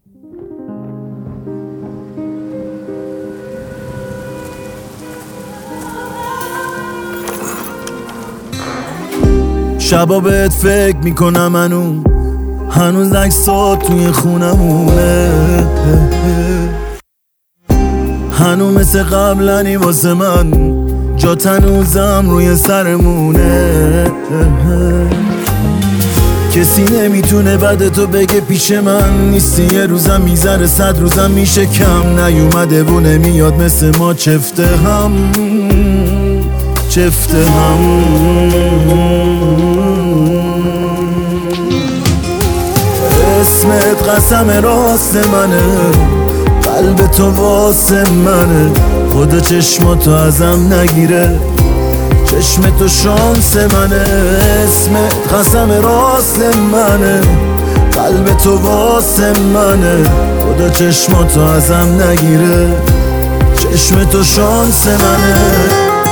شبا بهت فکر میکنم هنوز عکسات توی خونمونه، هنوز مثل قبلنی واسه من، جات هنوزم روی سرمونه. کسی نمیتونه بعد تو بگه پیش من نیستی، یه روزم میذاره 100 روزم میشه کم، نیومده و نمیاد مثل ما چفته هم. اسمت قسم راست منه، قلب تو واسه منه، خدا چشماتو ازم نگیره، چشم تو شانس منه. اسمت قسم راست منه، قلب تو واسه منه، خدا چشماتو ازم نگیره، چشم تو شانس منه.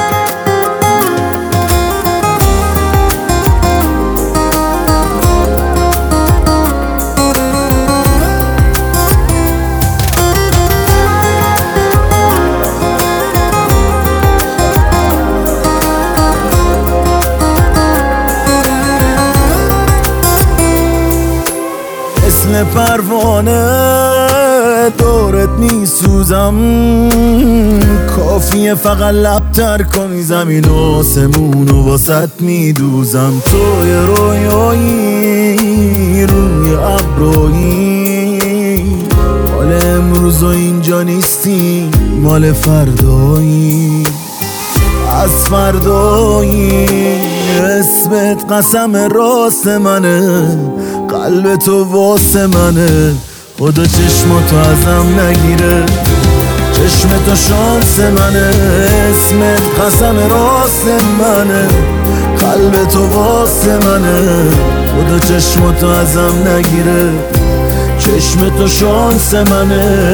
مثل پروانه دورت میسوزم، کافیه فقط لبتر کنی زمین و آسمونو واسط میدوزم. توی رویایی روی ابرویی، مال امروز و اینجا نیستی، مال فردایی از فردایی. اسمت قسم راست منه، قلب تو واسه منه، خدا چشماتو ازم نگیره، چشم تو شانس منه. اسمت قسم راست منه، قلب تو واسه منه، خدا چشماتو ازم نگیره، چشم تو شانس منه.